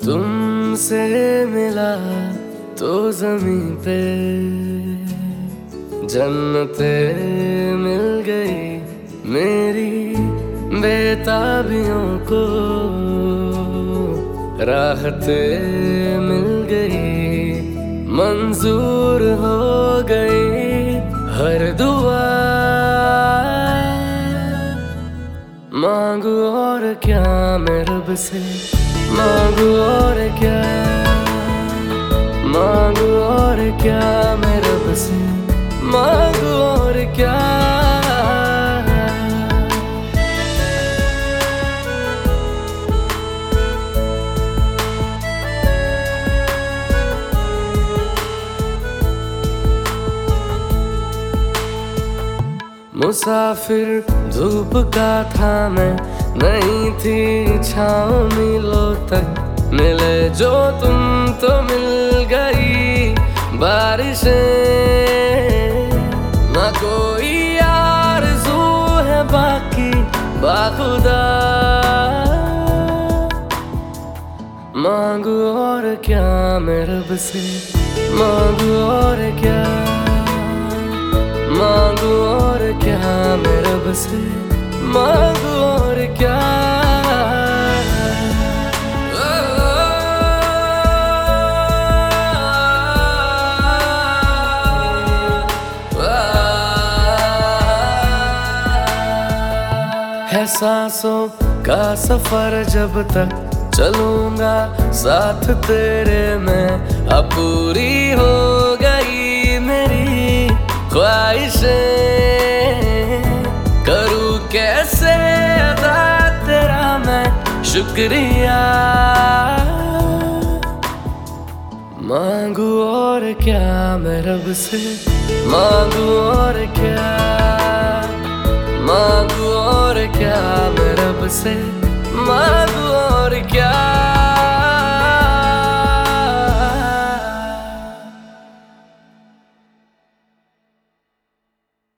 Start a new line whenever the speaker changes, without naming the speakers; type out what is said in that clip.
तुमसे मिला तो ज़मीं पे जन्नते मिल गई मेरी बेताबियों को, राहते मिल गई, मंजूर हो गई हर दुआ। मांगू और क्या मैं रब से, मांगू और क्या, मांगू और क्या मैं रब से, मांगू और क्या। मुसाफिर धूप का था मैं, नहीं थी छाँव मीलों तक, मिले जो तुम तो मिल गई बारिशें। ना कोई आरज़ू है बाकी बाखुदा, मांगू और क्या मैं रब से, मांगू और क्या, मांगू और क्या मैं रब से, मांगू और क्या। है सांसों का सफर जब तक चलूंगा साथ तेरे में, अब पूरी हो गई मेरी ख्वाहिशें। करूँ कैसे अदा तेरा मैं शुक्रिया, मांगू और क्या मैं रब से, मांगू और क्या, मांगू और क्या मैं रब से, मांगू और क्या।